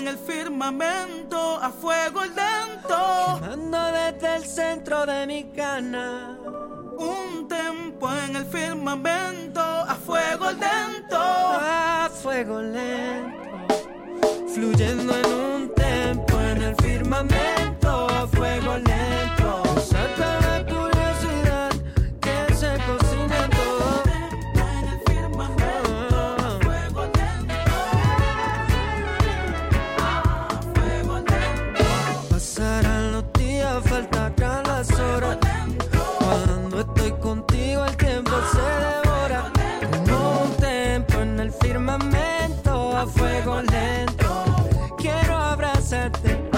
en el firmamento a fuego lento, quemando desde el centro de mi cana. Un tempo en el firmamento a fuego lento, a fuego lento, fluyendo en un tempo en el firmamento a fuego lento. Saca la curiosidad que se cocina todo en el firmamento a fuego lento, a fuego lento. Pasarán los días, faltarán las horas. Cuando estoy contigo el tiempo se devora. Como un tempo en el firmamento a fuego lento. Quiero abrazarte